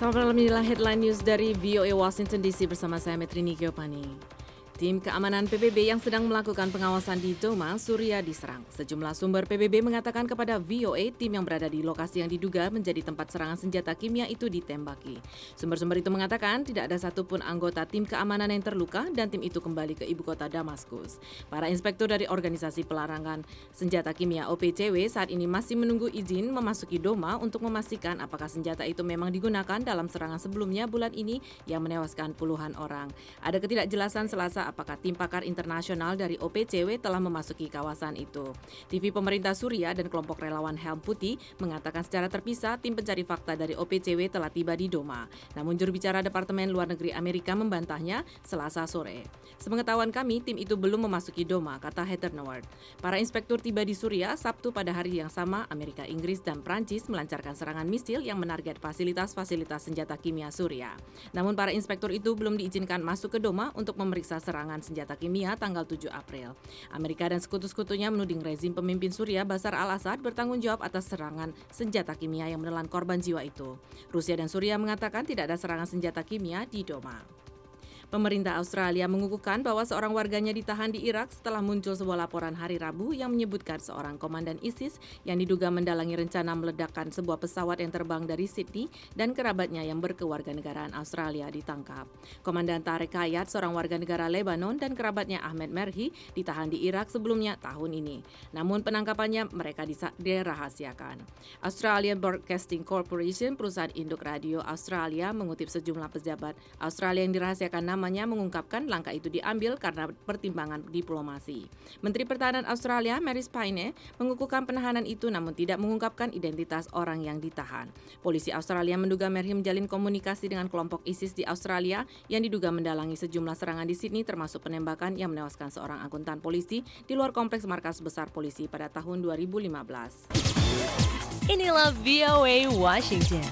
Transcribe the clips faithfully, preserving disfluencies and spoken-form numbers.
Selamat malam, inilah headline news dari V O A Washington D C bersama saya Metrini Geopani. Tim keamanan P B B yang sedang melakukan pengawasan di Doma, Suriah diserang. Sejumlah sumber P B B mengatakan kepada V O A tim yang berada di lokasi yang diduga menjadi tempat serangan senjata kimia itu ditembaki. Sumber-sumber itu mengatakan tidak ada satupun anggota tim keamanan yang terluka dan tim itu kembali ke ibu kota Damaskus. Para inspektur dari Organisasi Pelarangan Senjata Kimia O P C W saat ini masih menunggu izin memasuki Doma untuk memastikan apakah senjata itu memang digunakan dalam serangan sebelumnya bulan ini yang menewaskan puluhan orang. Ada ketidakjelasan Selasa apakah tim pakar internasional dari O P C W telah memasuki kawasan itu. T V pemerintah Suriah dan kelompok relawan Helm Putih mengatakan secara terpisah tim pencari fakta dari O P C W telah tiba di Doma. Namun juru bicara Departemen Luar Negeri Amerika membantahnya Selasa sore. Sepengetahuan kami, tim itu belum memasuki Doma, kata Heather Nauert. Para inspektur tiba di Suriah Sabtu pada hari yang sama. Amerika, Inggris, dan Prancis melancarkan serangan misil yang menarget fasilitas-fasilitas senjata kimia Suriah. Namun para inspektur itu belum diizinkan masuk ke Doma untuk memeriksa serangan senjata kimia tanggal tujuh April. Amerika dan sekutu-sekutunya menuding rezim pemimpin Suriah Bashar al-Assad bertanggung jawab atas serangan senjata kimia yang menelan korban jiwa itu. Rusia dan Suriah mengatakan tidak ada serangan senjata kimia di Doma. Pemerintah Australia mengukuhkan bahwa seorang warganya ditahan di Irak setelah muncul sebuah laporan hari Rabu yang menyebutkan seorang komandan ISIS yang diduga mendalangi rencana meledakkan sebuah pesawat yang terbang dari Sydney dan kerabatnya yang berkewarganegaraan Australia ditangkap. Komandan Tarek Hayat, seorang warga negara Lebanon, dan kerabatnya Ahmed Merhi ditahan di Irak sebelumnya tahun ini. Namun penangkapannya mereka dirahasiakan. Australian Broadcasting Corporation, perusahaan induk radio Australia, mengutip sejumlah pejabat Australia yang dirahasiakan nama namanya mengungkapkan langkah itu diambil karena pertimbangan diplomasi. Menteri Pertahanan Australia, Marise Payne, mengukuhkan penahanan itu namun tidak mengungkapkan identitas orang yang ditahan. Polisi Australia menduga Merhi menjalin komunikasi dengan kelompok ISIS di Australia yang diduga mendalangi sejumlah serangan di Sydney termasuk penembakan yang menewaskan seorang akuntan polisi di luar kompleks markas besar polisi pada tahun dua ribu lima belas. Inilah V O A Washington.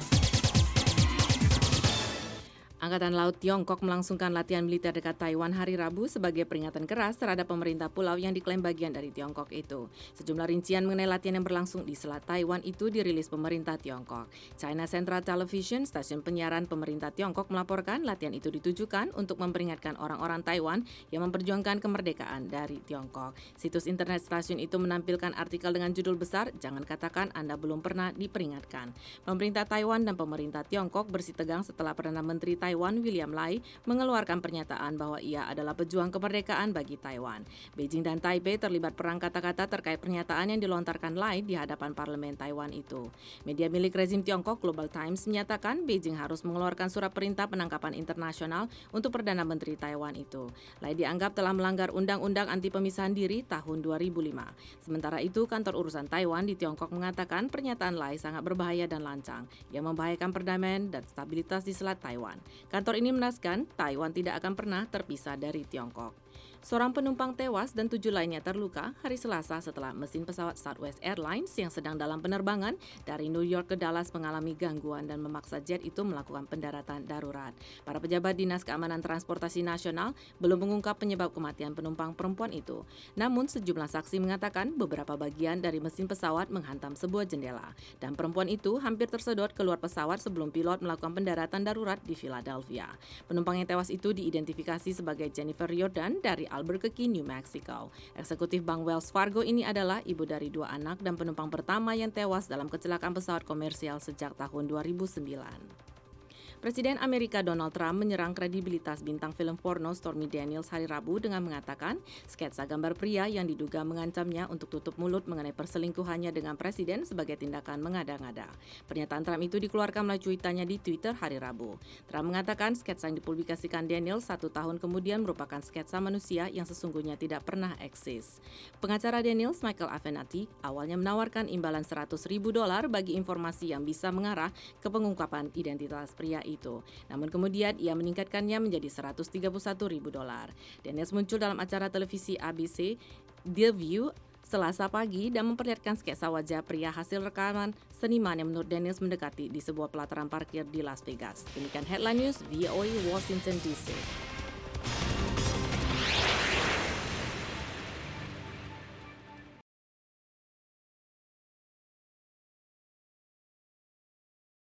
Angkatan Laut Tiongkok melangsungkan latihan militer dekat Taiwan hari Rabu sebagai peringatan keras terhadap pemerintah pulau yang diklaim bagian dari Tiongkok itu. Sejumlah rincian mengenai latihan yang berlangsung di Selat Taiwan itu dirilis pemerintah Tiongkok. China Central Television, stasiun penyiaran pemerintah Tiongkok, melaporkan latihan itu ditujukan untuk memperingatkan orang-orang Taiwan yang memperjuangkan kemerdekaan dari Tiongkok. Situs internet stasiun itu menampilkan artikel dengan judul besar, "Jangan katakan Anda belum pernah diperingatkan." Pemerintah Taiwan dan pemerintah Tiongkok bersitegang setelah Perdana Menteri Taiwan Taiwan William Lai mengeluarkan pernyataan bahwa ia adalah pejuang kemerdekaan bagi Taiwan. Beijing dan Taipei terlibat perang kata-kata terkait pernyataan yang dilontarkan Lai di hadapan parlemen Taiwan itu. Media milik rezim Tiongkok Global Times menyatakan Beijing harus mengeluarkan surat perintah penangkapan internasional untuk Perdana Menteri Taiwan itu. Lai dianggap telah melanggar Undang-Undang Anti Pemisahan Diri tahun dua ribu lima. Sementara itu, kantor urusan Taiwan di Tiongkok mengatakan pernyataan Lai sangat berbahaya dan lancang yang membahayakan perdamaian dan stabilitas di Selat Taiwan. Kantor ini menegaskan Taiwan tidak akan pernah terpisah dari Tiongkok. Seorang penumpang tewas dan tujuh lainnya terluka hari Selasa setelah mesin pesawat Southwest Airlines yang sedang dalam penerbangan dari New York ke Dallas mengalami gangguan dan memaksa jet itu melakukan pendaratan darurat. Para pejabat Dinas Keamanan Transportasi Nasional belum mengungkap penyebab kematian penumpang perempuan itu. Namun sejumlah saksi mengatakan beberapa bagian dari mesin pesawat menghantam sebuah jendela dan perempuan itu hampir tersedot keluar pesawat sebelum pilot melakukan pendaratan darurat di Philadelphia. Penumpang yang tewas itu diidentifikasi sebagai Jennifer Riordan dari Albuquerque, New Mexico. Eksekutif Bank Wells Fargo ini adalah ibu dari dua anak dan penumpang pertama yang tewas dalam kecelakaan pesawat komersial sejak tahun dua ribu sembilan. Presiden Amerika Donald Trump menyerang kredibilitas bintang film porno Stormy Daniels hari Rabu dengan mengatakan sketsa gambar pria yang diduga mengancamnya untuk tutup mulut mengenai perselingkuhannya dengan presiden sebagai tindakan mengada-ngada. Pernyataan Trump itu dikeluarkan melalui cuitannya di Twitter hari Rabu. Trump mengatakan sketsa yang dipublikasikan Daniels satu tahun kemudian merupakan sketsa manusia yang sesungguhnya tidak pernah eksis. Pengacara Daniels, Michael Avenatti, awalnya menawarkan imbalan seratus ribu dolar bagi informasi yang bisa mengarah ke pengungkapan identitas pria itu. Namun kemudian ia meningkatkannya menjadi seratus tiga puluh satu ribu dolar. Daniels muncul dalam acara televisi A B C The View Selasa pagi dan memperlihatkan sketsa wajah pria hasil rekaman seniman yang menurut Daniels mendekati di sebuah pelataran parkir di Las Vegas. Demikian headline news V O A Washington D C.